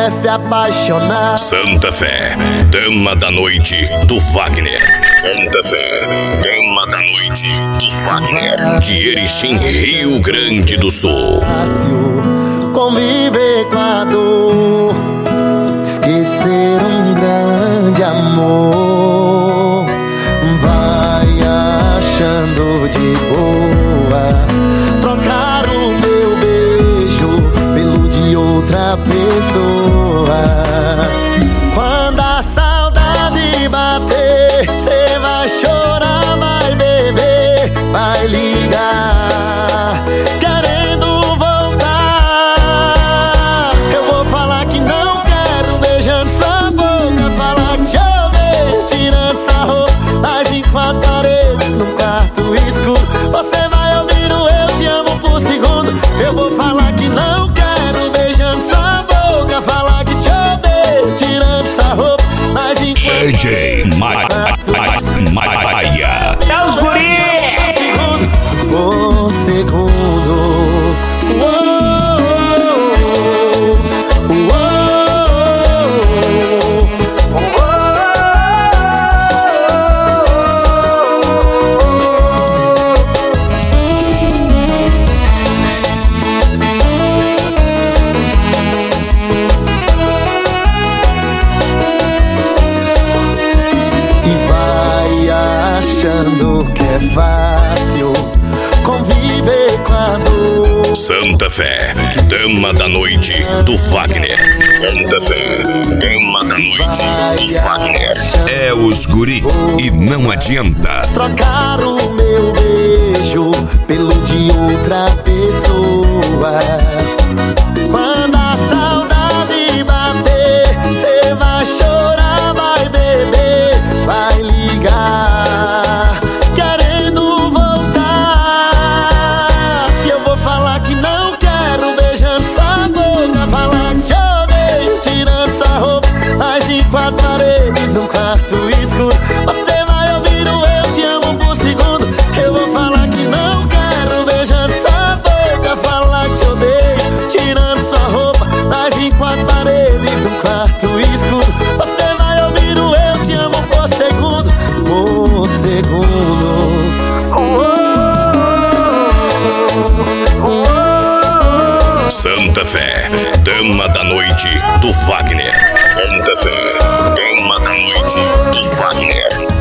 quer se apaixonar. Santa Fé, dama da noite do Wagner. Santa Fé, dama da noite do Wagner. De Erechim, Rio Grande do Sul. Fácil conviver com a dor, esquecer um grande amor. Vai achando de boa trocar o meu beijo pelo de outra pessoa. Quando a saudade bater, cê vai chorar, vai beber, vai ligar querendo voltar. Eu vou falar que não quero, beijando sua boca, falar que te odeio, tirando sua roupa, mas em quatro paredes, num quarto escuro, você vai ouvir o eu te amo por segundo. Eu vou falar que não quero, beijando sua boca, falar que te odeio, tirando sua roupa, mas em quatro DJ Maia. É os guri! por segundo. Achando que é fácil conviver com a dor. Santa Fé, dama da noite do Wagner. Santa Fé, dama da noite do Wagner. É os guri e não adianta Trocar o meu beijo pelo de outra pessoa. Quando a saudade bater, cê vai chorar, vai beber, vai ligar querendo voltar. E eu vou falar que não quero, beijando sua boca, falar que te odeio, tirando sua roupa, mas em quatro paredes, num quarto escuro, você vai ouvir o eu te amo por segundo. Eu vou falar que não quero, beijando sua boca, falar que te odeio, tirando sua roupa, mas em quatro paredes, num quarto escuro, você vai ouvir o eu te amo por segundo, por segundo. Santa Fé, dama da noite do Wagner. Santa Fé, dama da noite do Wagner.